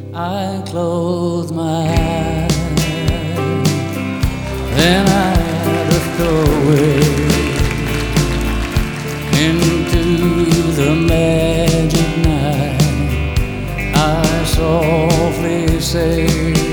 I close my eyes, then I drift away into the magic night. I softly say,